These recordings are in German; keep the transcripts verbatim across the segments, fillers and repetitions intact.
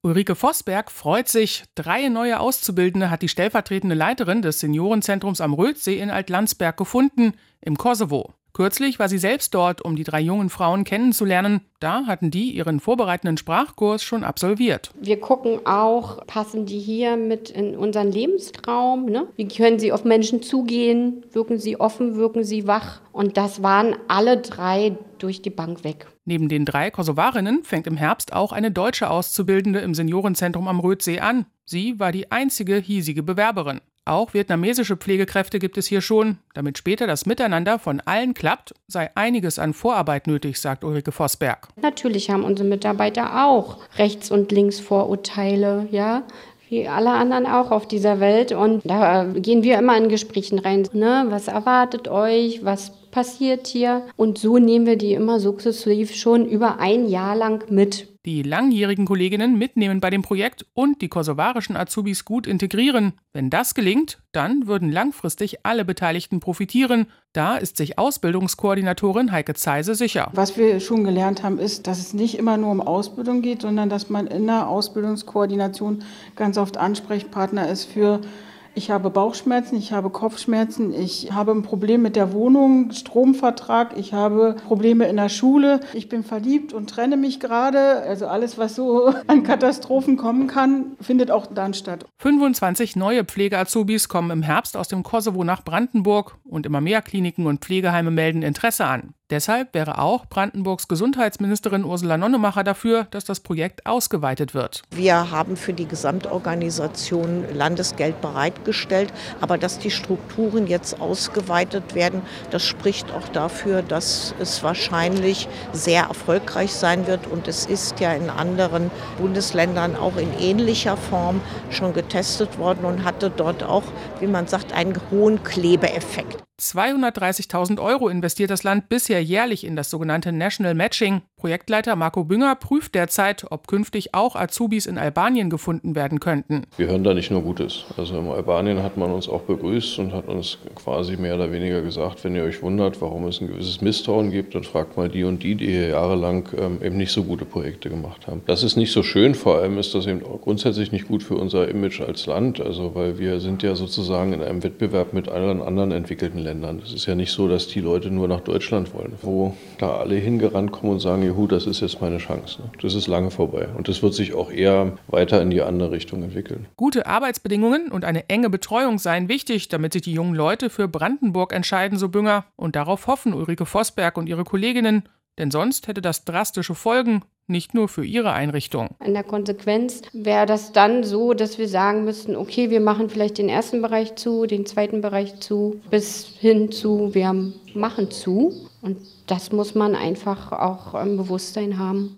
Ulrike Vosberg freut sich. Drei neue Auszubildende hat die stellvertretende Leiterin des Seniorenzentrums am Rötsee in Altlandsberg gefunden, im Kosovo. Kürzlich war sie selbst dort, um die drei jungen Frauen kennenzulernen. Da hatten die ihren vorbereitenden Sprachkurs schon absolviert. Wir gucken auch, passen die hier mit in unseren Lebensraum? Ne? Wie können sie auf Menschen zugehen? Wirken sie offen, wirken sie wach? Und das waren alle drei durch die Bank weg. Neben den drei Kosovarinnen fängt im Herbst auch eine deutsche Auszubildende im Seniorenzentrum am Rötsee an. Sie war die einzige hiesige Bewerberin. Auch vietnamesische Pflegekräfte gibt es hier schon. Damit später das Miteinander von allen klappt, sei einiges an Vorarbeit nötig, sagt Ulrike Vosberg. Natürlich haben unsere Mitarbeiter auch Rechts- und Linksvorurteile, ja, wie alle anderen auch auf dieser Welt. Und da gehen wir immer in Gesprächen rein. Ne? Was erwartet euch? Was passiert hier? Und so nehmen wir die immer sukzessiv schon über ein Jahr lang mit. Die langjährigen Kolleginnen mitnehmen bei dem Projekt und die kosovarischen Azubis gut integrieren. Wenn das gelingt, dann würden langfristig alle Beteiligten profitieren. Da ist sich Ausbildungskoordinatorin Heike Zeise sicher. Was wir schon gelernt haben, ist, dass es nicht immer nur um Ausbildung geht, sondern dass man in der Ausbildungskoordination ganz oft Ansprechpartner ist für: Ich habe Bauchschmerzen, ich habe Kopfschmerzen, ich habe ein Problem mit der Wohnung, Stromvertrag, ich habe Probleme in der Schule, ich bin verliebt und trenne mich gerade. Also alles, was so an Katastrophen kommen kann, findet auch dann statt. fünfundzwanzig neue Pflege-Azubis kommen im Herbst aus dem Kosovo nach Brandenburg und immer mehr Kliniken und Pflegeheime melden Interesse an. Deshalb wäre auch Brandenburgs Gesundheitsministerin Ursula Nonnemacher dafür, dass das Projekt ausgeweitet wird. Wir haben für die Gesamtorganisation Landesgeld bereitgestellt, aber dass die Strukturen jetzt ausgeweitet werden, das spricht auch dafür, dass es wahrscheinlich sehr erfolgreich sein wird. Und es ist ja in anderen Bundesländern auch in ähnlicher Form schon getestet worden und hatte dort auch, wie man sagt, einen hohen Klebeeffekt. zweihundertdreißigtausend Euro investiert das Land bisher jährlich in das sogenannte National Matching. Projektleiter Marco Bünger prüft derzeit, ob künftig auch Azubis in Albanien gefunden werden könnten. Wir hören da nicht nur Gutes. Also in Albanien hat man uns auch begrüßt und hat uns quasi mehr oder weniger gesagt, wenn ihr euch wundert, warum es ein gewisses Misstrauen gibt, dann fragt mal die und die, die hier jahrelang ähm, eben nicht so gute Projekte gemacht haben. Das ist nicht so schön, vor allem ist das eben auch grundsätzlich nicht gut für unser Image als Land, also weil wir sind ja sozusagen in einem Wettbewerb mit allen anderen entwickelten Ländern. Es ist ja nicht so, dass die Leute nur nach Deutschland wollen, wo da alle hingerannt kommen und sagen, juhu, das ist jetzt meine Chance. Das ist lange vorbei und das wird sich auch eher weiter in die andere Richtung entwickeln. Gute Arbeitsbedingungen und eine enge Betreuung seien wichtig, damit sich die jungen Leute für Brandenburg entscheiden, so Bünger. Und darauf hoffen Ulrike Vosberg und ihre Kolleginnen, denn sonst hätte das drastische Folgen, nicht nur für ihre Einrichtung. In der Konsequenz wäre das dann so, dass wir sagen müssten, okay, wir machen vielleicht den ersten Bereich zu, den zweiten Bereich zu, bis hin zu, wir machen zu. Und das muss man einfach auch im Bewusstsein haben.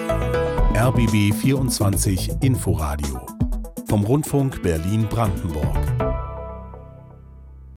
R B B vierundzwanzig Inforadio vom Rundfunk Berlin-Brandenburg.